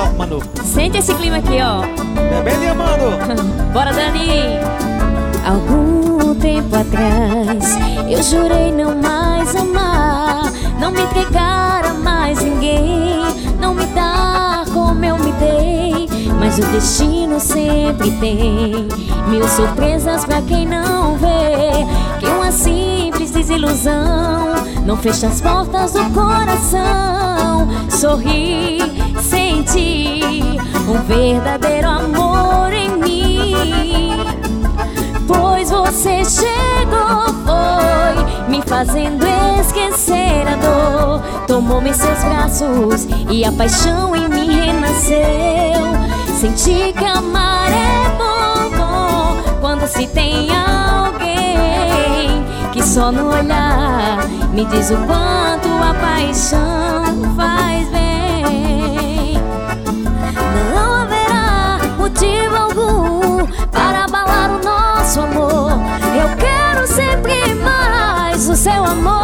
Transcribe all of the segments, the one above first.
Manu. Sente esse clima aqui, ó. Bebendo e amando. Bora, Dani. Algum tempo atrás eu jurei não mais amar, não me entregar a mais ninguém, não me dar como eu me dei. Mas o destino sempre tem mil surpresas pra quem não vê, que uma simples desilusão não fecha as portas do coração. Sorri, senti um verdadeiro amor em mim, pois você chegou, foi me fazendo esquecer a dor. Tomou-me em seus braços e a paixão em mim renasceu. Senti que amar é bom, bom quando se tem alguém que só no olhar me diz o quanto a paixão faz bem. Não haverá motivo algum para abalar o nosso amor. Eu quero sempre mais o seu amor.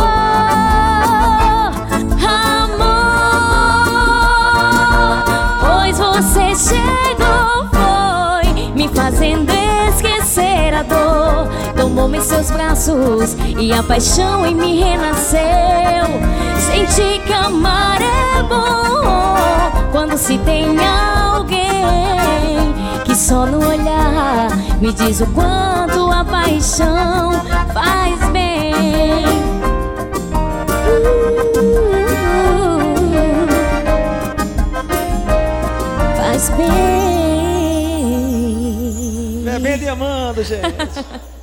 Amor, pois você chegou, foi me fazendo esquecer a dor. Tomou-me em seus braços e a paixão em mim renasceu. Senti que amar é bom quando se tem alguém que só no olhar me diz o quanto a paixão faz bem. Faz bem. Bebendo e amando, gente.